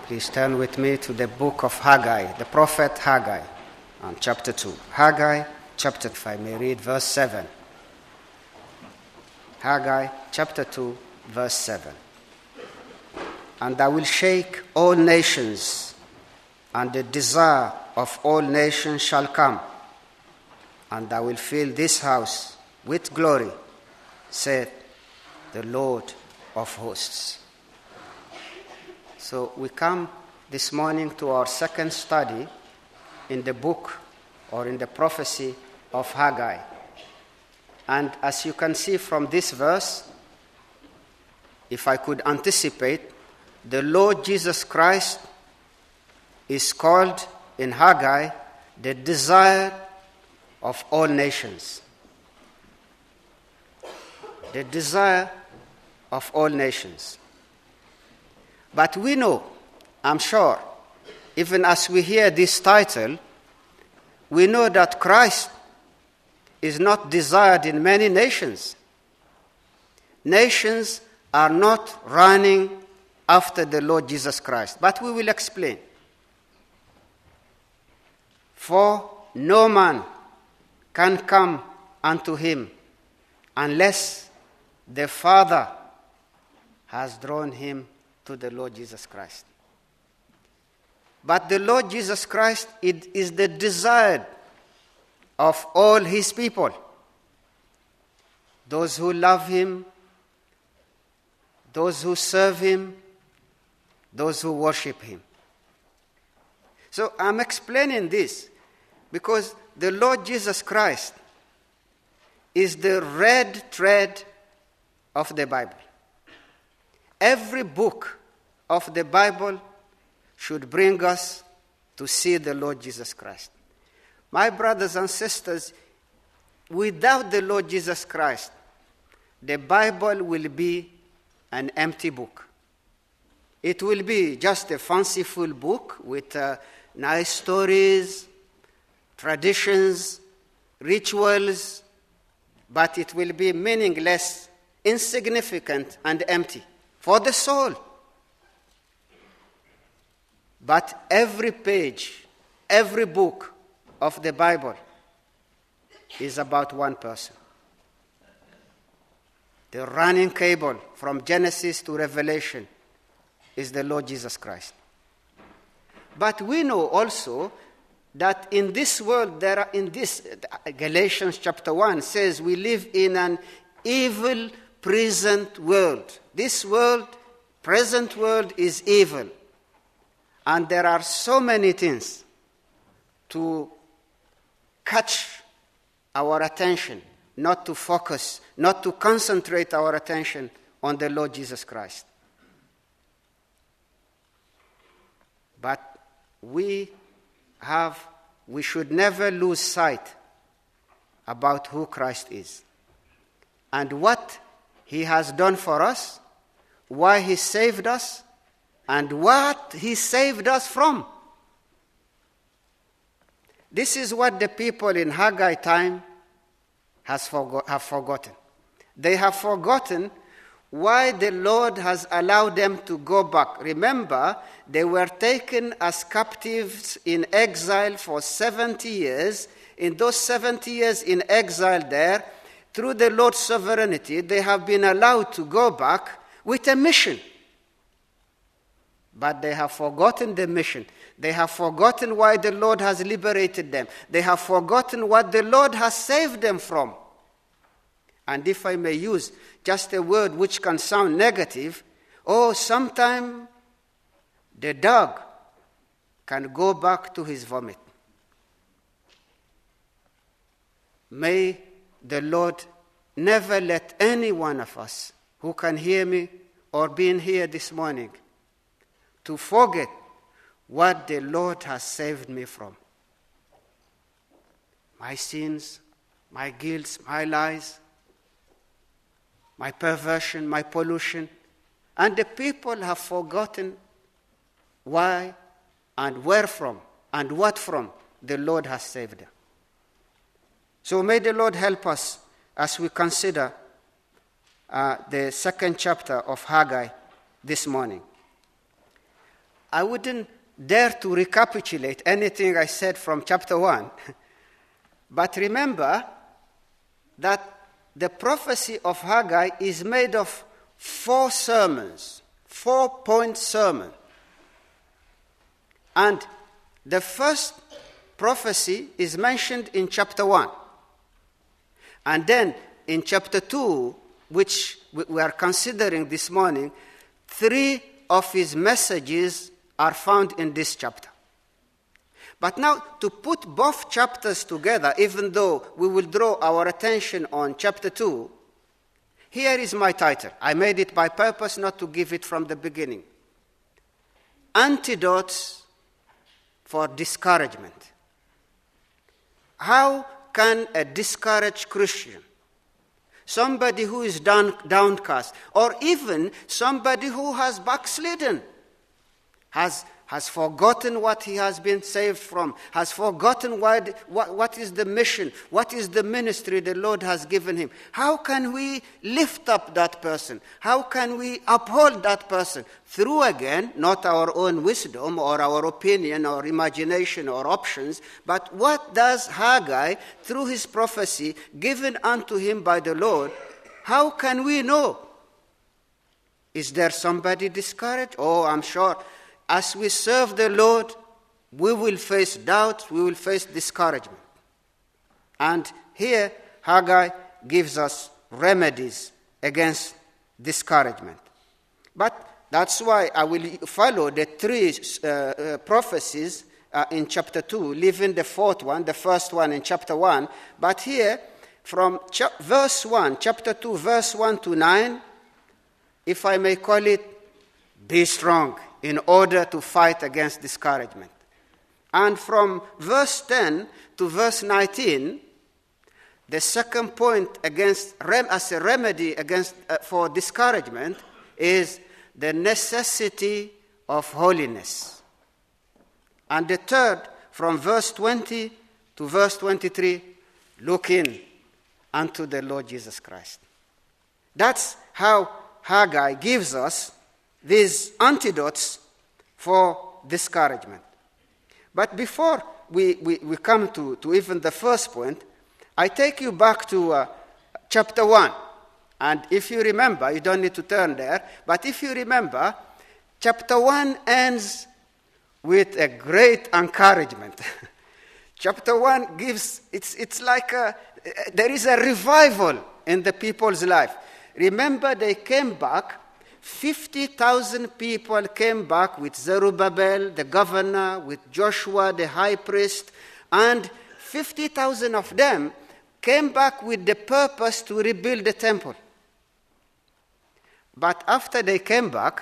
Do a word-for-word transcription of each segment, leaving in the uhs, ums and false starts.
Please turn with me to the book of Haggai, the prophet Haggai, on chapter two. Haggai, chapter, if I may read verse seven. Haggai, chapter two, verse seven. And I will shake all nations, and the desire of all nations shall come, and I will fill this house with glory, saith the Lord of hosts. So we come this morning to our second study in the book or in the prophecy of Haggai. And as you can see from this verse, if I could anticipate, the Lord Jesus Christ is called in Haggai the desire of all nations. The desire of all nations. But we know, I'm sure, even as we hear this title, we know that Christ is not desired in many nations. Nations are not running after the Lord Jesus Christ. But we will explain. For no man can come unto him unless the Father has drawn him to the Lord Jesus Christ. But the Lord Jesus Christ it is the desire of all his people. Those who love him, those who serve him, those who worship him. So I'm explaining this because the Lord Jesus Christ is the red thread of the Bible. Every book of the Bible should bring us to see the Lord Jesus Christ. My brothers and sisters, without the Lord Jesus Christ, the Bible will be an empty book. It will be just a fanciful book with uh, nice stories, traditions, rituals, but it will be meaningless, insignificant, and empty for the soul. But every page, every book of the Bible is about one person. The running cable from Genesis to Revelation is the Lord Jesus Christ. But we know also that in this world, there are in this, Galatians chapter one says we live in an evil present world. This world, present world is evil. And there are so many things to catch our attention, not to focus, not to concentrate our attention on the Lord Jesus Christ. But we have, we should never lose sight about who Christ is and what he has done for us, why he saved us, and what he saved us from. This is what the people in Haggai time has forgo- have forgotten. They have forgotten why the Lord has allowed them to go back. Remember, they were taken as captives in exile for seventy years. In those seventy years in exile there, through the Lord's sovereignty, they have been allowed to go back with a mission. But they have forgotten the mission. They have forgotten why the Lord has liberated them. They have forgotten what the Lord has saved them from. And if I may use just a word which can sound negative, oh, sometime the dog can go back to his vomit. May the Lord never let any one of us who can hear me or being here this morning to forget what the Lord has saved me from. My sins, my guilt, my lies, my perversion, my pollution. And the people have forgotten why and where from and what from the Lord has saved them. So may the Lord help us as we consider uh, the second chapter of Haggai this morning. I wouldn't dare to recapitulate anything I said from chapter one. But remember that the prophecy of Haggai is made of four sermons, four-point sermon. And the first prophecy is mentioned in chapter one. And then in chapter two, which we are considering this morning, three of his messages are found in this chapter. But now, to put both chapters together, even though we will draw our attention on chapter two, here is my title. I made it by purpose not to give it from the beginning. Antidotes for discouragement. How can a discouraged Christian, somebody who is down, downcast, or even somebody who has backslidden, has, has forgotten what he has been saved from, has forgotten what, what, what is the mission, what is the ministry the Lord has given him. How can we lift up that person? How can we uphold that person? Through, again, not our own wisdom or our opinion or imagination or options, but what does Haggai, through his prophecy given unto him by the Lord, how can we know? Is there somebody discouraged? Oh, I'm sure. As we serve the Lord, we will face doubt, we will face discouragement. And here, Haggai gives us remedies against discouragement. But that's why I will follow the three uh, uh, prophecies uh, in chapter two, leaving the fourth one, the first one in chapter one. But here, from cha- verse one, chapter two, verse one to nine, if I may call it, be strong in order to fight against discouragement. And from verse ten to verse nineteen, the second point against as a remedy against uh, for discouragement is the necessity of holiness. And the third, from verse twenty to verse twenty-three, looking unto the Lord Jesus Christ. That's how Haggai gives us these antidotes for discouragement. But before we, we, we come to, to even the first point, I take you back to uh, chapter one. And if you remember, you don't need to turn there, but if you remember, chapter one ends with a great encouragement. Chapter one gives, it's, it's like a, there is a revival in the people's life. Remember, they came back. fifty thousand people came back with Zerubbabel, the governor, with Joshua, the high priest, and fifty thousand of them came back with the purpose to rebuild the temple. But after they came back,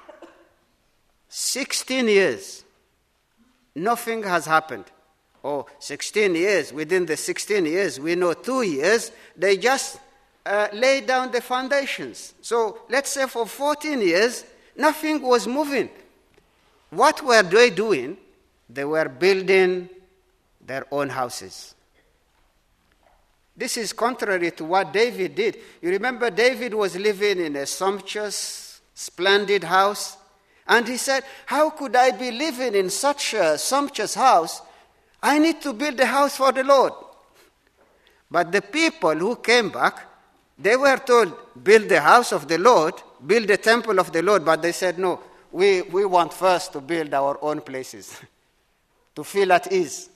sixteen years, nothing has happened. Oh, sixteen years, within the sixteen years, we know two years, they just Uh, lay down the foundations. So let's say for fourteen years, nothing was moving. What were they doing? They were building their own houses. This is contrary to what David did. You remember David was living in a sumptuous, splendid house, and he said, how could I be living in such a sumptuous house? I need to build a house for the Lord. But the people who came back, they were told, build the house of the Lord, build the temple of the Lord, but they said, no, we, we want first to build our own places, to feel at ease.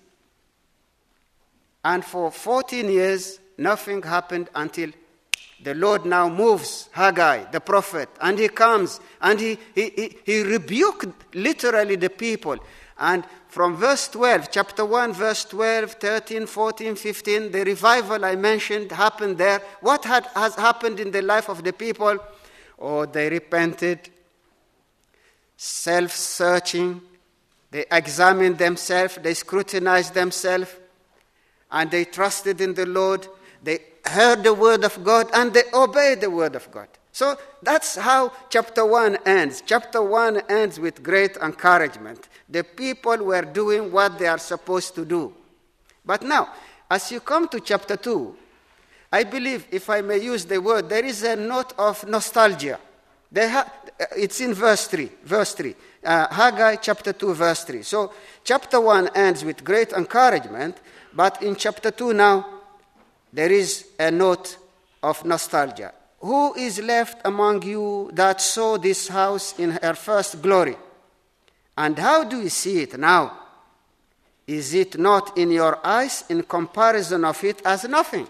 And for fourteen years, nothing happened until the Lord now moves Haggai, the prophet, and he comes, and he, he, he, he rebuked literally the people. And from verse twelve, chapter one, verse twelve, thirteen, fourteen, fifteen, the revival I mentioned happened there. What had, has happened in the life of the people? Oh, they repented, self-searching, they examined themselves, they scrutinized themselves, and they trusted in the Lord. They heard the word of God, and they obeyed the word of God. So that's how chapter one ends. Chapter one ends with great encouragement. The people were doing what they are supposed to do. But now, as you come to chapter two, I believe, if I may use the word, there is a note of nostalgia. They ha- it's in verse three. Verse three. Uh, Haggai chapter two, verse three. So chapter one ends with great encouragement, but in chapter two now, there is a note of nostalgia. Who is left among you that saw this house in her first glory? And how do you see it now? Is it not in your eyes in comparison of it as nothing?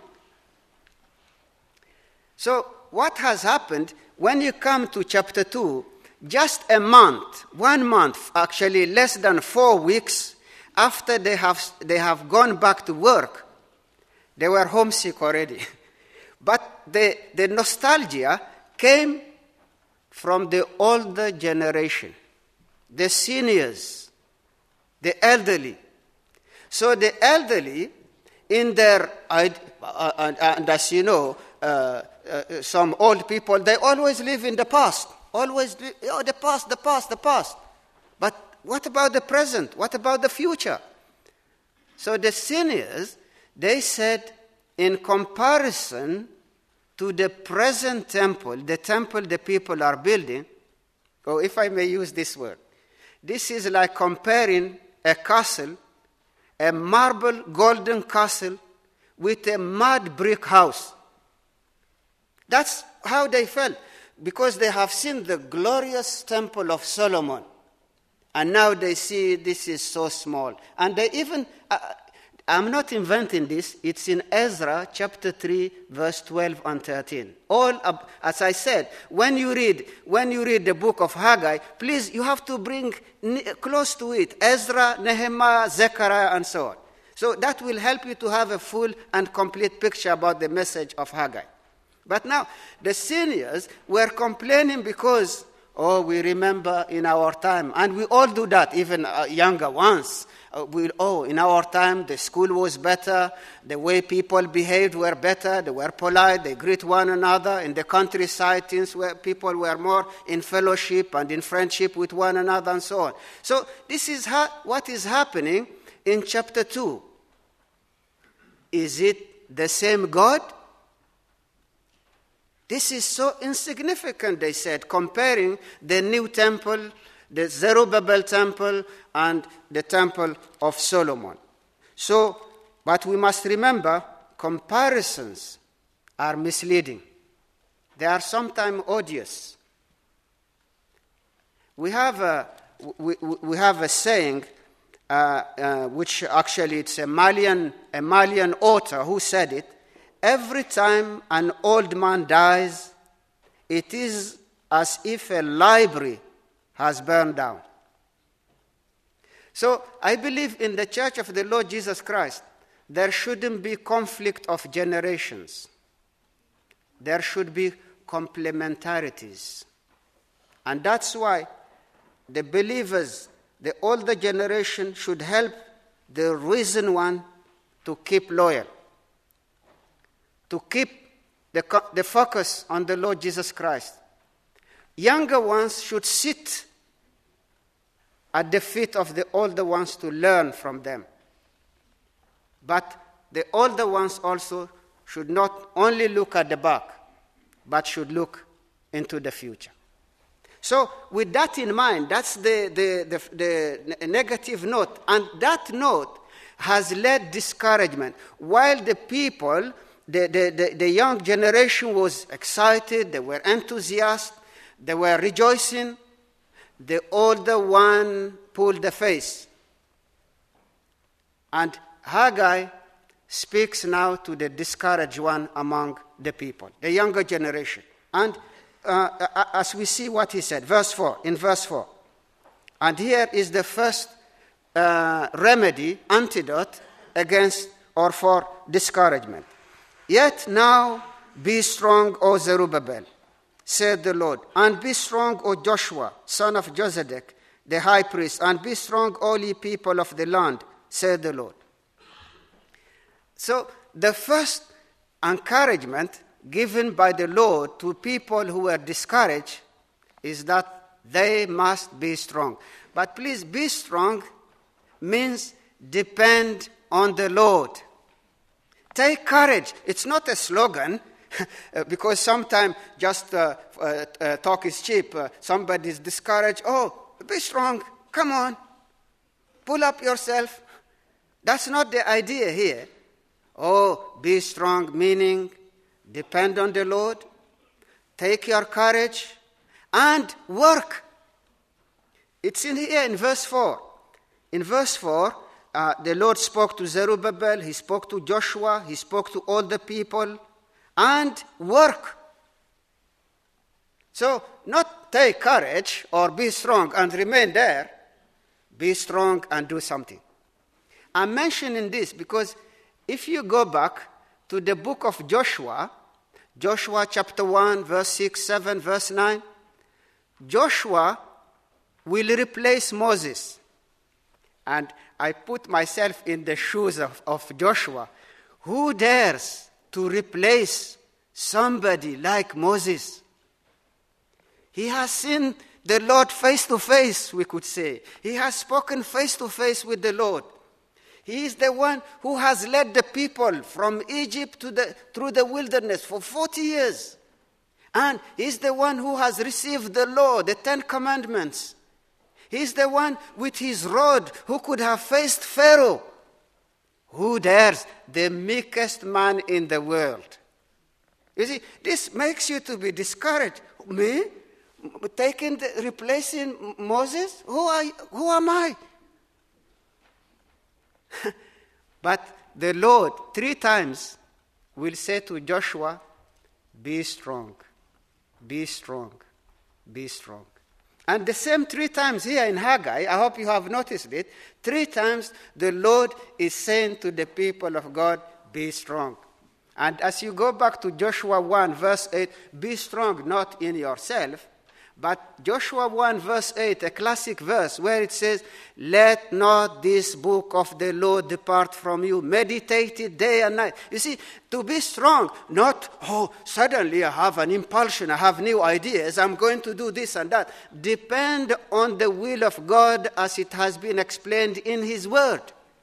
So what has happened when you come to chapter two, just a month, one month, actually less than four weeks after they have, they have gone back to work, they were homesick already. But the, the nostalgia came from the older generation, the seniors, the elderly. So the elderly, in their, uh, uh, and as you know, uh, uh, some old people, they always live in the past. Always, live, oh, the past, the past, the past. But what about the present? What about the future? So the seniors, they said, in comparison to the present temple, the temple the people are building, or if I may use this word, this is like comparing a castle, a marble golden castle, with a mud brick house. That's how they felt, because they have seen the glorious temple of Solomon, and now they see this is so small. And they even, uh, I'm not inventing this, it's in Ezra chapter three, verse twelve and thirteen. All, up, as I said, when you read, when you read the book of Haggai, please, you have to bring close to it Ezra, Nehemiah, Zechariah, and so on. So that will help you to have a full and complete picture about the message of Haggai. But now, the seniors were complaining because, oh, we remember in our time, and we all do that, even uh, younger ones. Uh, we, oh, in our time, the school was better, the way people behaved were better, they were polite, they greet one another. In the countryside, things where people were more in fellowship and in friendship with one another and so on. So this is ha- what is happening in chapter two. Is it the same God? This is so insignificant, they said, comparing the new temple, the Zerubbabel temple, and the temple of Solomon. So, but we must remember, comparisons are misleading. They are sometimes odious. We have a, we, we have a saying, uh, uh, which actually it's a Malian, a Malian author who said it. Every time an old man dies, it is as if a library has burned down. So I believe in the Church of the Lord Jesus Christ, there shouldn't be conflict of generations. There should be complementarities. And that's why the believers, the older generation, should help the risen one to keep loyal, to keep the, the focus on the Lord Jesus Christ. Younger ones should sit at the feet of the older ones to learn from them. But the older ones also should not only look at the back, but should look into the future. So with that in mind, that's the, the, the, the negative note. And that note has led discouragement. While the people, the, the, the, the young generation was excited, they were enthusiastic, they were rejoicing, the older one pulled the face. And Haggai speaks now to the discouraged one among the people, the younger generation. And uh, as we see what he said, verse four, in verse four. And here is the first uh, remedy, antidote against or for discouragement. Yet now be strong, O Zerubbabel, said the Lord, and be strong, O Joshua, son of Josedek, the high priest, and be strong, all ye people of the land, said the Lord. So the first encouragement given by the Lord to people who were discouraged is that they must be strong. But please, be strong means depend on the Lord. Take courage. It's not a slogan. Because sometimes just uh, uh, uh, talk is cheap. Uh, somebody is discouraged. Oh, be strong. Come on. Pull up yourself. That's not the idea here. Oh, be strong, meaning depend on the Lord, take your courage, and work. It's in here in verse four. In verse four, uh, the Lord spoke to Zerubbabel, he spoke to Joshua, he spoke to all the people, and work. So, not take courage or be strong and remain there. Be strong and do something. I'm mentioning this because if you go back to the book of Joshua, Joshua chapter one, verse six, seven, verse nine, Joshua will replace Moses. And I put myself in the shoes of, of Joshua. Who dares to replace somebody like Moses? He has seen the Lord face to face, we could say. He has spoken face to face with the Lord. He is the one who has led the people from Egypt to the, through the wilderness for forty years. And he's the one who has received the law, the Ten Commandments. He's the one with his rod who could have faced Pharaoh. Who dares? The meekest man in the world. You see, this makes you to be discouraged. Me? Taking, the, replacing Moses? Who, are, who am I? But the Lord, three times, will say to Joshua, be strong, be strong, be strong. And the same three times here in Haggai, I hope you have noticed it, three times the Lord is saying to the people of God, be strong. And as you go back to Joshua one, verse eight, be strong not in yourself, but Joshua one, verse eight, a classic verse where it says, let not this book of the law depart from you. Meditate it day and night. You see, to be strong, not, oh, suddenly I have an impulsion, I have new ideas, I'm going to do this and that. Depend on the will of God as it has been explained in His Word.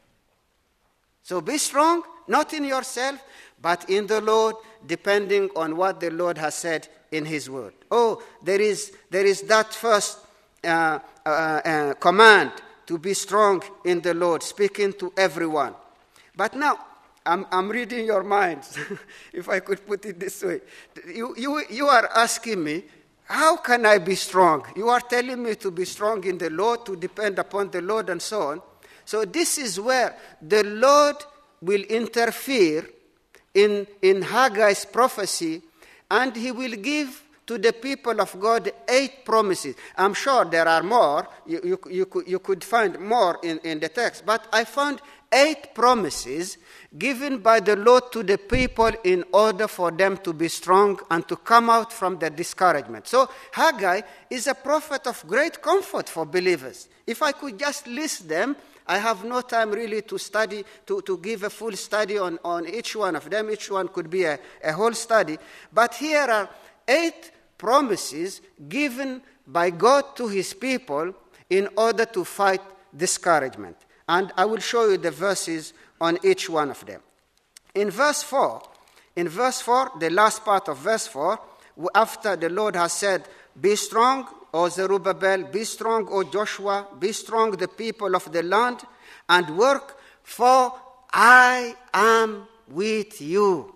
So be strong, not in yourself, but in the Lord, depending on what the Lord has said in His Word. Oh, there is there is that first uh, uh, uh, command to be strong in the Lord, speaking to everyone. But now, I'm, I'm reading your minds, if I could put it this way. You, you, you are asking me, how can I be strong? You are telling me to be strong in the Lord, to depend upon the Lord, and so on. So this is where the Lord will interfere in, in Haggai's prophecy, and He will give to the people of God eight promises. I'm sure there are more. You, you, you, could, you could find more in, in the text. But I found eight promises given by the Lord to the people in order for them to be strong and to come out from their discouragement. So Haggai is a prophet of great comfort for believers. If I could just list them, I have no time really to study, to, to give a full study on, on each one of them. Each one could be a, a whole study. But here are eight promises given by God to His people in order to fight discouragement. And I will show you the verses on each one of them. In verse four, in verse four, the last part of verse four, after the Lord has said, be strong, O Zerubbabel, be strong, O Joshua, be strong, the people of the land, and work, for I am with you.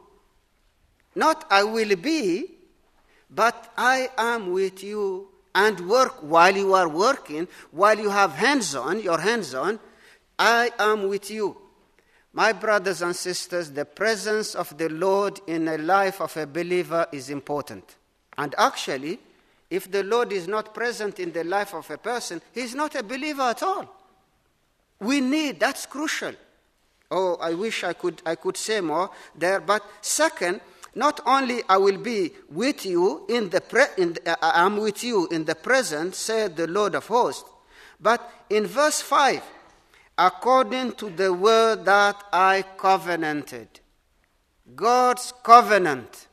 Not I will be, but I am with you, and work while you are working, while you have hands on, your hands on, I am with you. My brothers and sisters, the presence of the Lord in the life of a believer is important. And actually, if the Lord is not present in the life of a person, he's not a believer at all. We need, that's crucial. Oh, I wish I could I could say more there. But second, not only I will be with you in the pre, in the, uh, I'm with you in the present, said the Lord of hosts. But in verse five, according to the word that I covenanted, God's covenant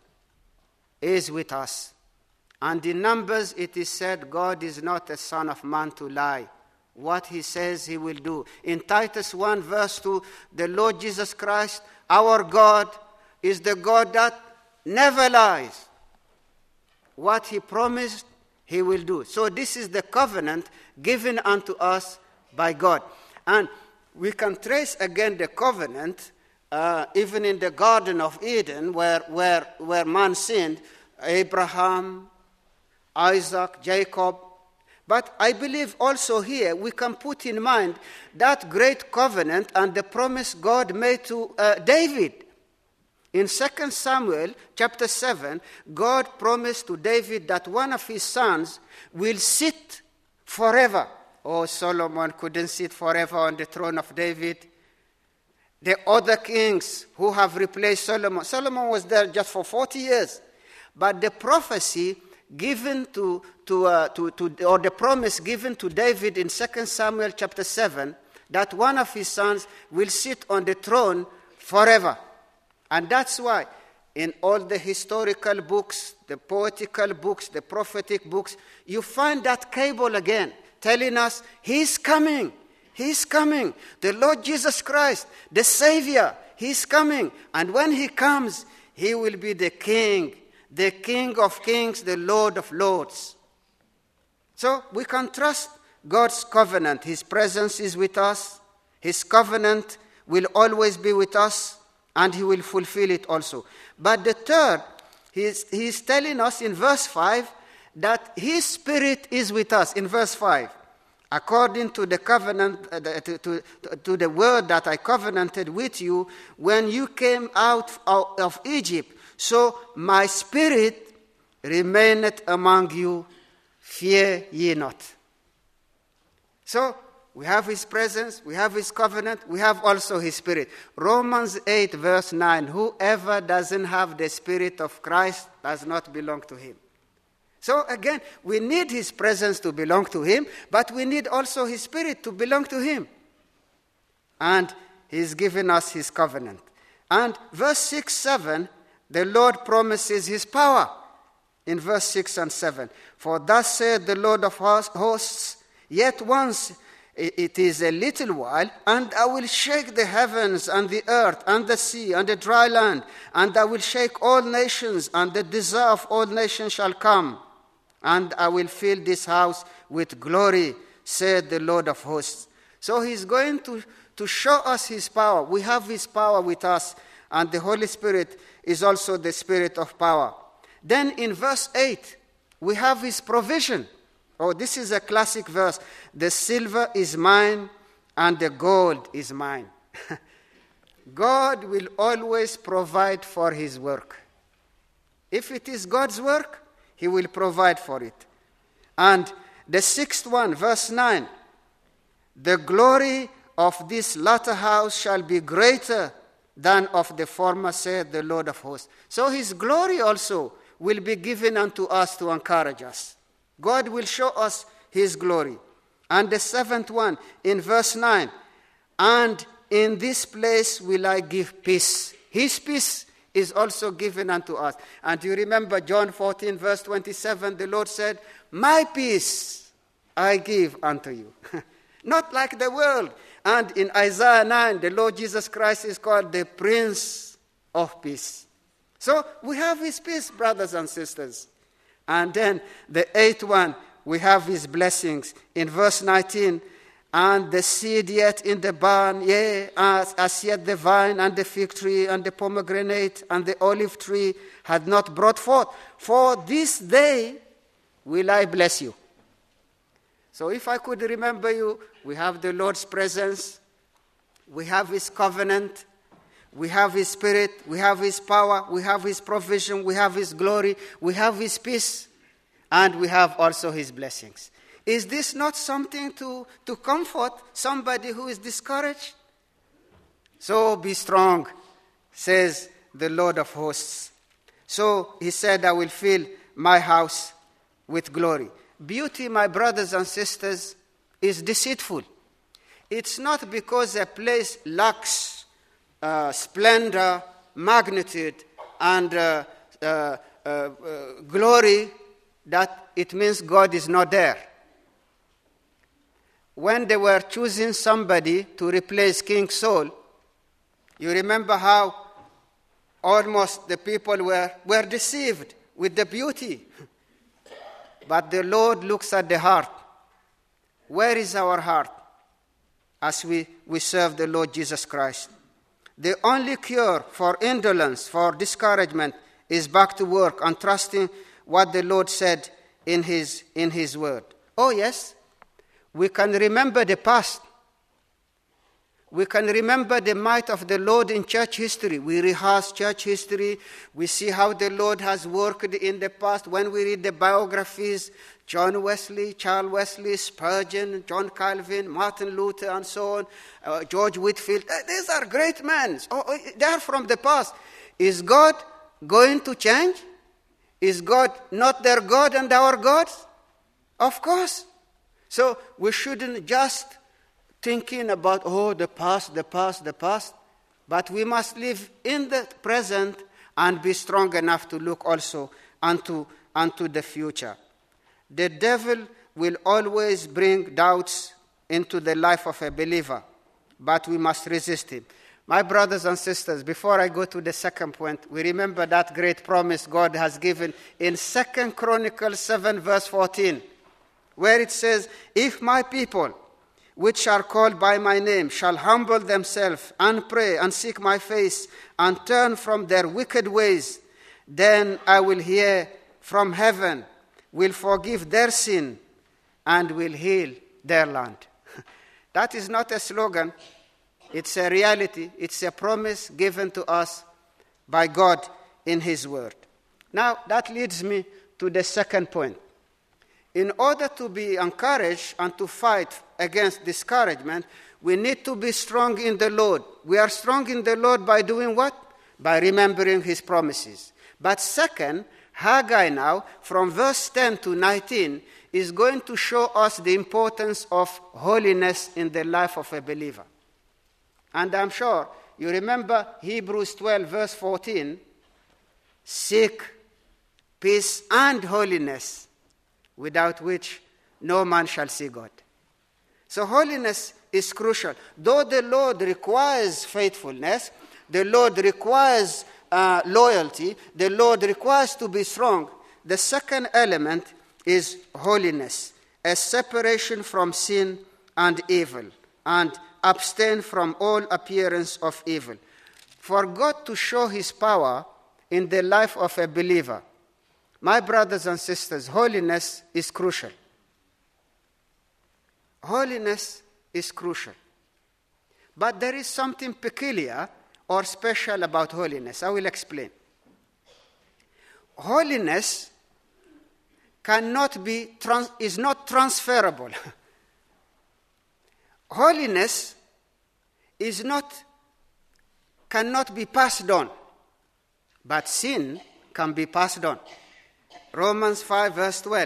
is with us. And in Numbers it is said, God is not a son of man to lie. What He says He will do. In Titus one verse two, the Lord Jesus Christ, our God, is the God that never lies. What he promised, he will do. So this is the covenant given unto us by God. And we can trace again the covenant uh, even in the Garden of Eden where, where, where man sinned, Abraham, Isaac, Jacob. But I believe also here we can put in mind that great covenant and the promise God made to uh, David. In Second Samuel chapter seven, God promised to David that one of his sons will sit forever. Oh, Solomon couldn't sit forever on the throne of David. The other kings who have replaced Solomon, Solomon was there just for forty years. But the prophecy given to, to, uh, to, to, or the promise given to David in Second Samuel chapter seven, that one of his sons will sit on the throne forever. And that's why in all the historical books, the poetical books, the prophetic books, you find that cable again, telling us he's coming, he's coming. The Lord Jesus Christ, the Savior, he's coming. And when he comes, he will be the King, the King of kings, the Lord of lords. So we can trust God's covenant. His presence is with us. His covenant will always be with us, and he will fulfill it also. But the third, he is, he is telling us in verse five that his Spirit is with us. In verse five, according to the covenant, uh, to, to, to the word that I covenanted with you when you came out of Egypt, so my Spirit remaineth among you, fear ye not. So we have his presence, we have his covenant, we have also his Spirit. Romans eight verse nine, whoever doesn't have the Spirit of Christ does not belong to him. So again, we need his presence to belong to him, but we need also his Spirit to belong to him. And he's given us his covenant. And verse six, seven, the Lord promises his power. In verse six and seven, for thus saith the Lord of hosts, yet once it is a little while, and I will shake the heavens and the earth and the sea and the dry land, and I will shake all nations, and the desire of all nations shall come, and I will fill this house with glory, said the Lord of hosts. So he's going to, to show us his power. We have his power with us, and the Holy Spirit is also the Spirit of power. Then in verse eight, we have his provision. Oh, this is a classic verse. The silver is mine and the gold is mine. God will always provide for his work. If it is God's work, he will provide for it. And the sixth one, verse nine, the glory of this latter house shall be greater than of the former, said the Lord of hosts. So his glory also will be given unto us to encourage us. God will show us his glory. And the seventh one, in verse nine, and in this place will I give peace. His peace is also given unto us. And you remember John fourteen, verse twenty-seven, the Lord said, my peace I give unto you. Not like the world. And in Isaiah nine, the Lord Jesus Christ is called the Prince of Peace. So we have his peace, brothers and sisters. And then the eighth one, we have his blessings. In verse nineteen, and the seed yet in the barn, yea, as, as yet the vine and the fig tree and the pomegranate and the olive tree had not brought forth. For this day will I bless you. So if I could remember you, we have the Lord's presence, we have his covenant, we have his Spirit, we have his power, we have his provision, we have his glory, we have his peace, and we have also his blessings. Is this not something to, to comfort somebody who is discouraged? So be strong, says the Lord of hosts. So he said, I will fill my house with glory. Beauty, my brothers and sisters, is deceitful. It's not because a place lacks Uh, splendor, magnitude, and uh, uh, uh, uh, glory, that it means God is not there. When they were choosing somebody to replace King Saul, you remember how almost the people were, were deceived with the beauty. But the Lord looks at the heart. Where is our heart as we, we serve the Lord Jesus Christ? The only cure for indolence, for discouragement, is back to work and trusting what the Lord said in his, in his word. Oh yes, we can remember the past. We can remember the might of the Lord in church history. We rehearse church history. We see how the Lord has worked in the past. When we read the biographies, John Wesley, Charles Wesley, Spurgeon, John Calvin, Martin Luther, and so on, uh, George Whitefield, uh, these are great men. Oh, oh, they are from the past. Is God going to change? Is God not their God and our God? Of course. So we shouldn't just thinking about, oh, the past, the past, the past. But we must live in the present and be strong enough to look also unto, unto the future. The devil will always bring doubts into the life of a believer, but we must resist him. My brothers and sisters, before I go to the second point, we remember that great promise God has given in Second Chronicles seven, verse fourteen, where it says, if my people, which are called by my name, shall humble themselves and pray and seek my face and turn from their wicked ways, then I will hear from heaven, will forgive their sin, and will heal their land. That is not a slogan. It's a reality. It's a promise given to us by God in his word. Now, that leads me to the second point. In order to be encouraged and to fight against discouragement, we need to be strong in the Lord. We are strong in the Lord by doing what? By remembering his promises. But second, Haggai now, from verse ten to nineteen, is going to show us the importance of holiness in the life of a believer. And I'm sure you remember Hebrews twelve, verse fourteen, seek peace and holiness, without which no man shall see God. So holiness is crucial. Though the Lord requires faithfulness, the Lord requires uh, loyalty, the Lord requires to be strong, the second element is holiness, a separation from sin and evil, and abstain from all appearance of evil. For God to show his power in the life of a believer, my brothers and sisters, holiness is crucial. Holiness is crucial. But there is something peculiar or special about holiness. I will explain. Holiness cannot be, trans- is not transferable. Holiness is not, cannot be passed on, but sin can be passed on. Romans five, verse twelve.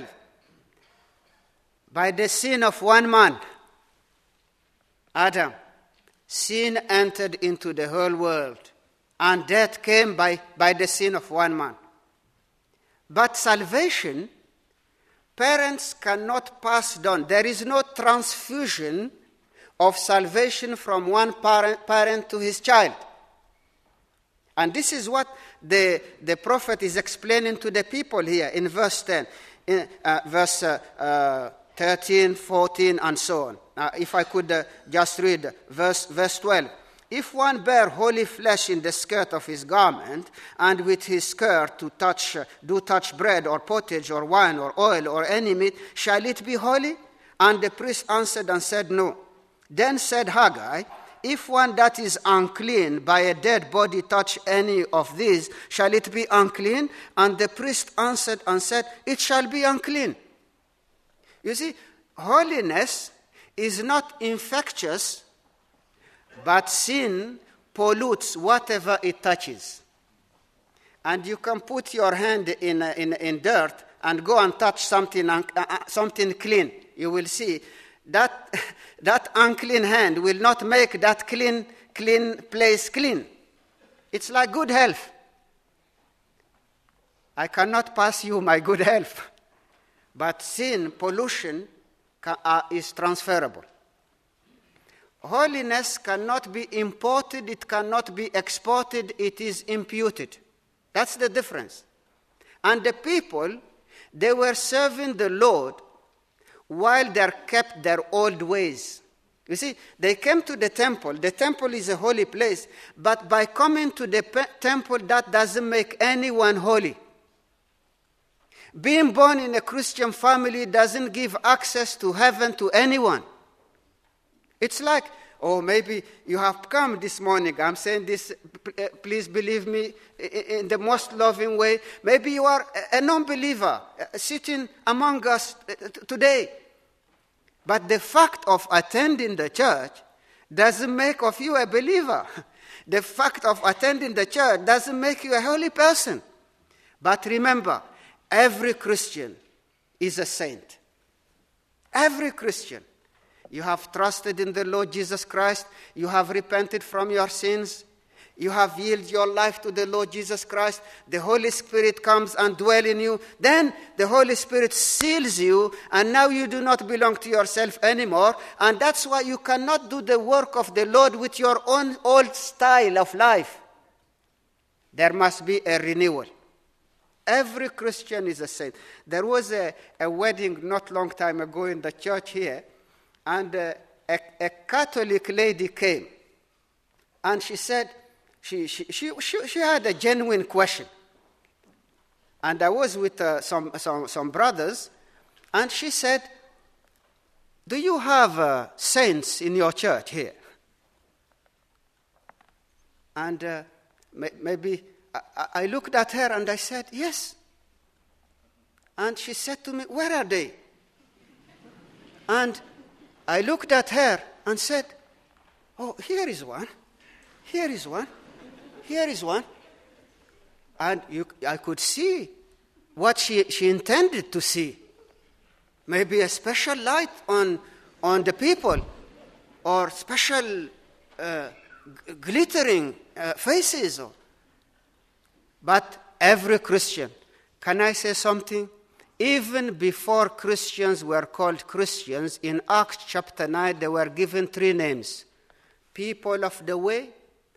By the sin of one man, Adam, sin entered into the whole world, and death came by, by the sin of one man. But salvation, parents cannot pass on. There is no transfusion of salvation from one parent, parent to his child. And this is what the, the prophet is explaining to the people here in verse ten, in, uh, verse uh, uh, thirteen, fourteen, and so on. Uh, if I could uh, just read verse, verse twelve. If one bear holy flesh in the skirt of his garment, and with his skirt to touch, uh, do touch bread or pottage or wine or oil or any meat, shall it be holy? And the priest answered and said, no. Then said Haggai, if one that is unclean by a dead body touch any of these, shall it be unclean? And the priest answered and said, it shall be unclean. You see, holiness is not infectious, but sin pollutes whatever it touches. And you can put your hand in, in, in dirt and go and touch something, uh, something clean. You will see that that unclean hand will not make that clean, clean place clean. It's like good health. I cannot pass you my good health. But sin, pollution, uh, is transferable. holiness cannot be imported, it cannot be exported, it is imputed. That's the difference. And the people, they were serving the Lord while they kept their old ways. You see, they came to the temple. The temple is a holy place, but by coming to the pe- temple, that doesn't make anyone holy. Being born in a Christian family doesn't give access to heaven to anyone. It's like, oh, maybe you have come this morning. I'm saying this, please believe me, in the most loving way. Maybe you are a non-believer sitting among us today. But the fact of attending the church doesn't make of you a believer. The fact of attending the church doesn't make you a holy person. But remember, every Christian is a saint. Every Christian. You have trusted in the Lord Jesus Christ. You have repented from your sins. You have yielded your life to the Lord Jesus Christ. The Holy Spirit comes and dwells in you. Then the Holy Spirit seals you, and now you do not belong to yourself anymore. And that's why you cannot do the work of the Lord with your own old style of life. There must be a renewal. Every Christian is a saint. There was a, a wedding not long time ago in the church here, and uh, a, a Catholic lady came, and she said, She, she, she, she, she had a genuine question. And I was with uh, some, some, some brothers, and she said, do you have uh, saints in your church here? And uh, may, maybe I, I looked at her and I said, yes. And she said to me, where are they? And I looked at her and said, oh, here is one. Here is one. Here is one. And you, I could see what she, she intended to see. Maybe a special light on, on the people, or special uh, g- glittering uh, faces. Or, but every Christian, can I say something? Even before Christians were called Christians, in Acts chapter nine, they were given three names: people of the way,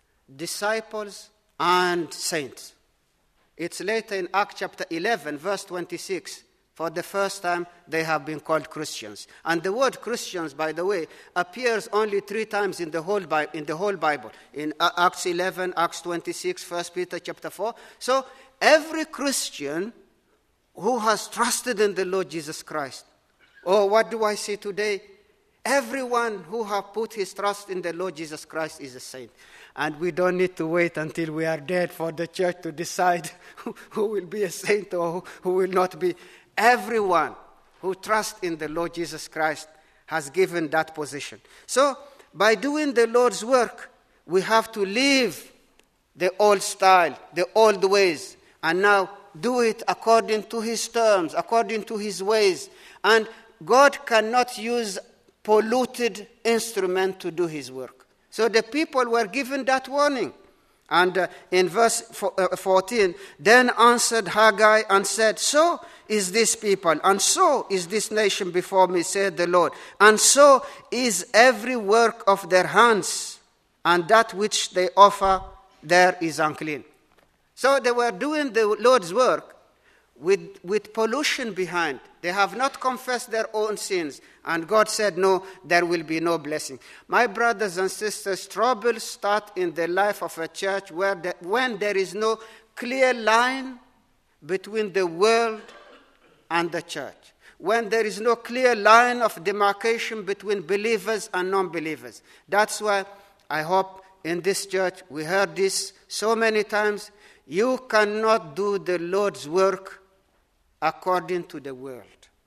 disciples, and saints. It's later in Acts chapter eleven, verse twenty-six. For the first time, they have been called Christians. And the word Christians, by the way, appears only three times in the whole Bible. In the whole Bible. In Acts eleven, Acts twenty-six, First Peter chapter four. So every Christian who has trusted in the Lord Jesus Christ. Oh, what do I say today? Everyone who has put his trust in the Lord Jesus Christ is a saint. And we don't need to wait until we are dead for the church to decide who, who will be a saint or who, who will not be. Everyone who trusts in the Lord Jesus Christ has given that position. So, by doing the Lord's work, we have to leave the old style, the old ways, and now do it according to His terms, according to His ways. And God cannot use polluted instrument to do His work. So the people were given that warning. And uh, in verse fourteen, then answered Haggai and said, so is this people, and so is this nation before me, said the Lord. And so is every work of their hands, and that which they offer there is unclean. So they were doing the Lord's work with, with pollution behind. They have not confessed their own sins. And God said, no, there will be no blessing. My brothers and sisters, troubles start in the life of a church where the, when there is no clear line between the world and the church. When there is no clear line of demarcation between believers and non-believers. That's why I hope in this church, we heard this so many times, you cannot do the Lord's work according to the world.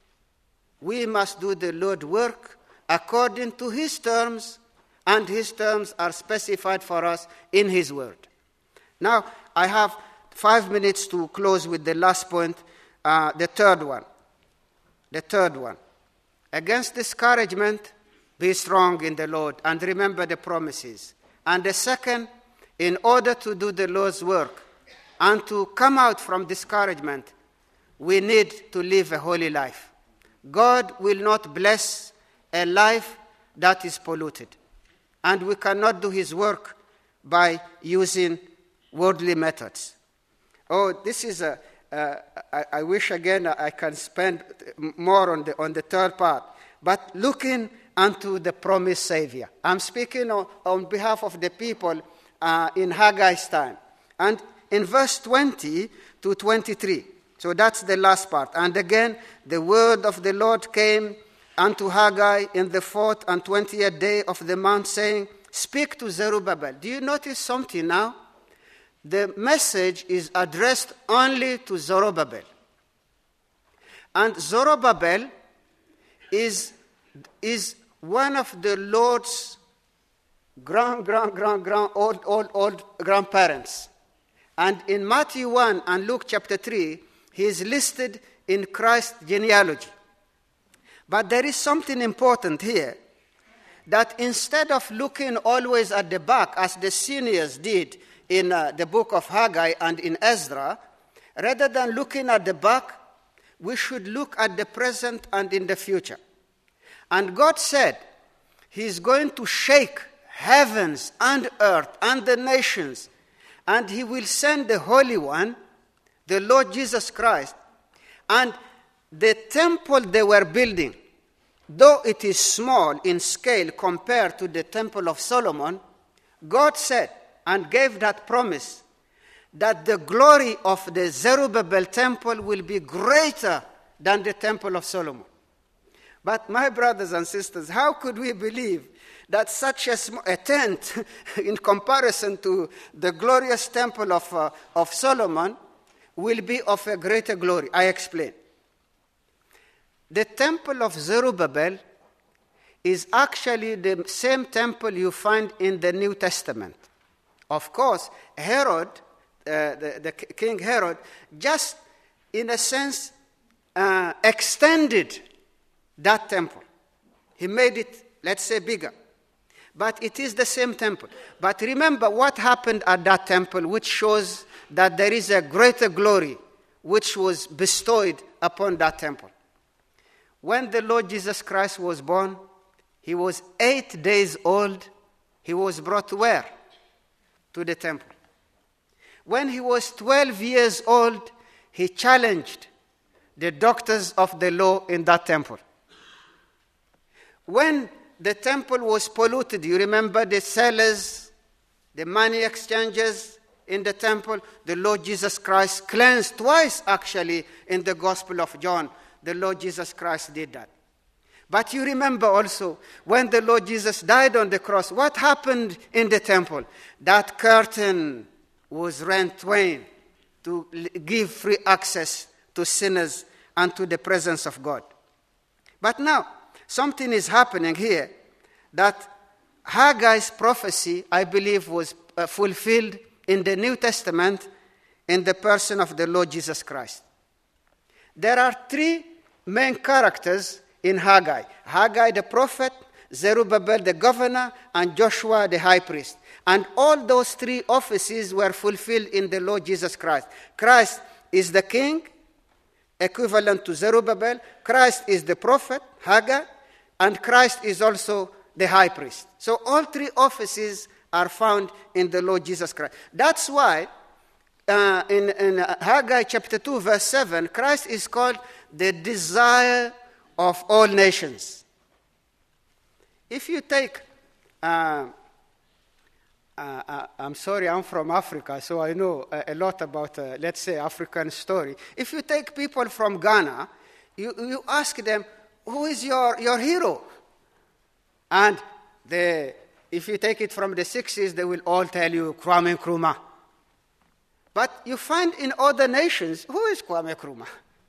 We must do the Lord's work according to His terms, and His terms are specified for us in His word. Now, I have five minutes to close with the last point, uh, the third one. The third one. Against discouragement, be strong in the Lord and remember the promises. And the second, in order to do the Lord's work and to come out from discouragement, we need to live a holy life. God will not bless a life that is polluted. And we cannot do his work by using worldly methods. Oh, this is a, uh, I, I wish again I can spend more on the, on the third part. But looking unto the promised Savior. I'm speaking on, on behalf of the people uh, in Haggai's time. And in verse twenty to twenty-three, so that's the last part. And again, the word of the Lord came unto Haggai in the fourth and twentieth day of the month, saying, speak to Zerubbabel. Do you notice something now? The message is addressed only to Zerubbabel. And Zerubbabel is, is one of the Lord's grand, grand, grand, grand, old, old, old grandparents. And in Matthew one and Luke chapter three, he is listed in Christ's genealogy. But there is something important here, that instead of looking always at the back, as the seniors did in uh, the book of Haggai and in Ezra, rather than looking at the back, we should look at the present and in the future. And God said he's going to shake heavens and earth and the nations, and he will send the Holy One, the Lord Jesus Christ. And the temple they were building, though it is small in scale compared to the temple of Solomon, God said and gave that promise that the glory of the Zerubbabel temple will be greater than the temple of Solomon. But my brothers and sisters, how could we believe that such a, sm- a tent in comparison to the glorious temple of, uh, of Solomon will be of a greater glory? I explain. The temple of Zerubbabel is actually the same temple you find in the New Testament. Of course, Herod, uh, the, the King Herod, just in a sense uh, extended that temple. He made it, let's say, bigger. But it is the same temple. But remember what happened at that temple, which shows that there is a greater glory which was bestowed upon that temple. When the Lord Jesus Christ was born, he was eight days old. He was brought where? To the temple. When he was twelve years old, he challenged the doctors of the law in that temple. When the temple was polluted, you remember the sellers, the money exchangers in the temple, the Lord Jesus Christ cleansed twice actually in the Gospel of John. The Lord Jesus Christ did that. But you remember also when the Lord Jesus died on the cross, what happened in the temple? That curtain was rent twain to give free access to sinners and to the presence of God. But now, something is happening here that Haggai's prophecy, I believe, was uh, fulfilled in the New Testament in the person of the Lord Jesus Christ. There are three main characters in Haggai. Haggai the prophet, Zerubbabel the governor, and Joshua the high priest. And all those three offices were fulfilled in the Lord Jesus Christ. Christ is the king, equivalent to Zerubbabel. Christ is the prophet, Haggai, and Christ is also the high priest. So all three offices are found in the Lord Jesus Christ. That's why uh, in, in Haggai chapter two, verse seven, Christ is called the desire of all nations. If you take, uh, uh, uh, I'm sorry, I'm from Africa, so I know a, a lot about, uh, let's say, African story. If you take people from Ghana, you, you ask them, who is your, your hero? And they, if you take it from the sixties, they will all tell you Kwame Nkrumah. But you find in other nations, who is Kwame Nkrumah?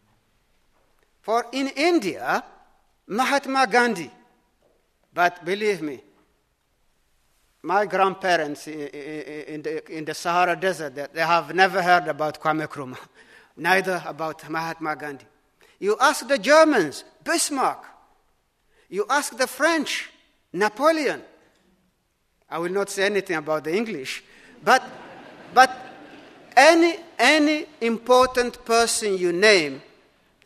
For in India, Mahatma Gandhi. But believe me, my grandparents in the, in the Sahara Desert, they have never heard about Kwame Nkrumah, neither about Mahatma Gandhi. You ask the Germans, Bismarck. You ask the French, Napoleon. I will not say anything about the English, but, but any, any important person you name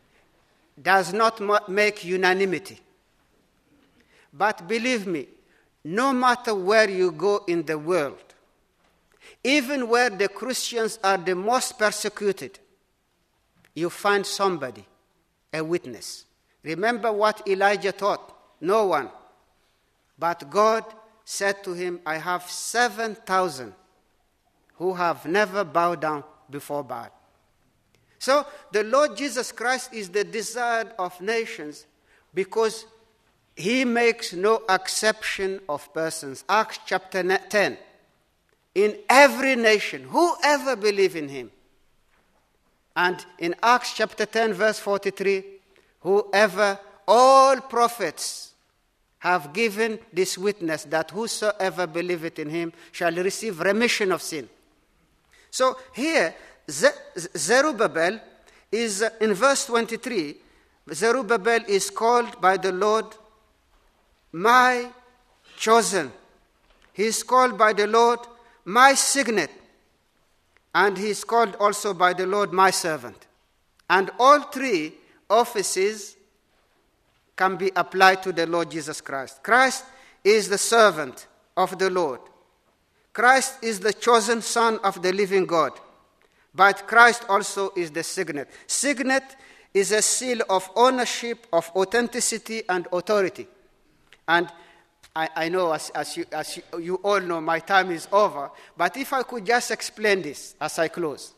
does not make unanimity. But believe me, no matter where you go in the world, even where the Christians are the most persecuted, you find somebody, a witness. Remember what Elijah taught? No one. But God said to him, I have seven thousand who have never bowed down before Baal. So the Lord Jesus Christ is the desired of nations because he makes no exception of persons. Acts chapter ten. In every nation, whoever believe in him. And in Acts chapter ten, verse forty-three, whoever, all prophets have given this witness that whosoever believeth in him shall receive remission of sin. So here, Zerubbabel is, uh, in verse twenty-three, Zerubbabel is called by the Lord my chosen. He is called by the Lord my signet. And he is called also by the Lord my servant. And all three offices can be applied to the Lord Jesus Christ. Christ is the servant of the Lord. Christ is the chosen Son of the living God. But Christ also is the signet. Signet is a seal of ownership, of authenticity, and authority. And I, I know, as, as, you, as you, you all know, my time is over. But if I could just explain this as I close.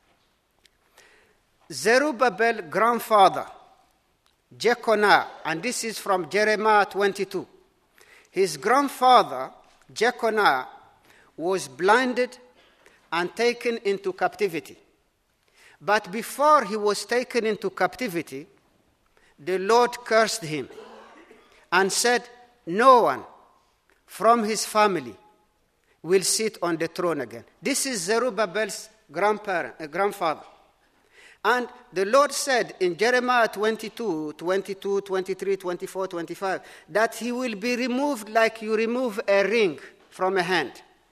Zerubbabel's grandfather, Jeconiah, and this is from Jeremiah twenty-two. His grandfather, Jeconiah, was blinded and taken into captivity. But before he was taken into captivity, the Lord cursed him and said, no one from his family will sit on the throne again. This is Zerubbabel's grandparent, uh, grandfather. And the Lord said in Jeremiah twenty-two, twenty-two, twenty-three, twenty-four, twenty-five, that he will be removed like you remove a ring from a hand.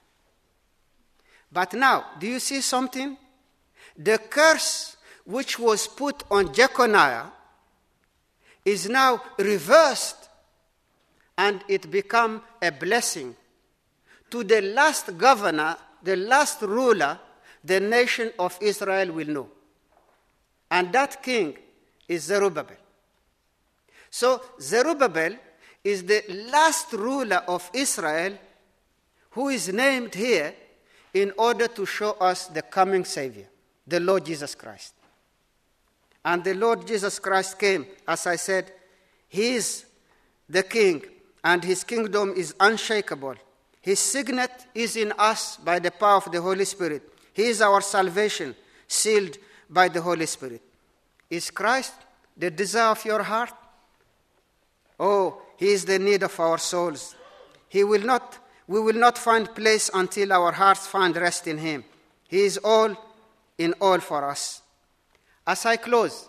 But now, do you see something? The curse which was put on Jeconiah is now reversed, and it become a blessing to the last governor, the last ruler the nation of Israel will know. And that king is Zerubbabel. So Zerubbabel is the last ruler of Israel who is named here in order to show us the coming Savior, the Lord Jesus Christ. And the Lord Jesus Christ came, as I said, he is the king, and his kingdom is unshakable. His signet is in us by the power of the Holy Spirit. He is our salvation, sealed by the Holy Spirit. Is Christ the desire of your heart? Oh, he is the need of our souls. He will not, we will not find place until our hearts find rest in him. He is all in all for us. As I close,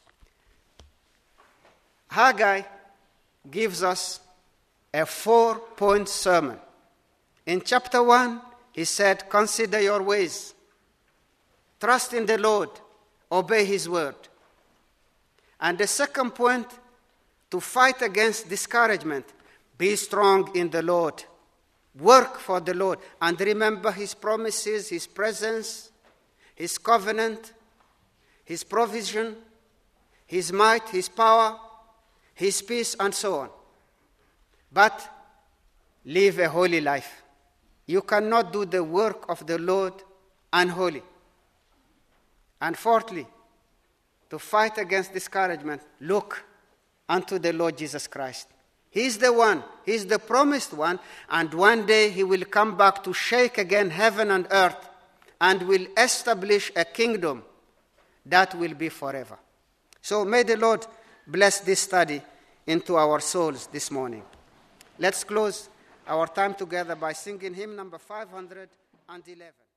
Haggai gives us a four-point sermon. In chapter one, he said, consider your ways. Trust in the Lord. Obey his word. And the second point, to fight against discouragement. Be strong in the Lord. Work for the Lord. And remember his promises, his presence, his covenant, his provision, his might, his power, his peace, and so on. But live a holy life. You cannot do the work of the Lord unholy. And fourthly, to fight against discouragement, look unto the Lord Jesus Christ. He is the one, he is the promised one, and one day he will come back to shake again heaven and earth and will establish a kingdom that will be forever. So may the Lord bless this study into our souls this morning. Let's close our time together by singing hymn number five hundred eleven.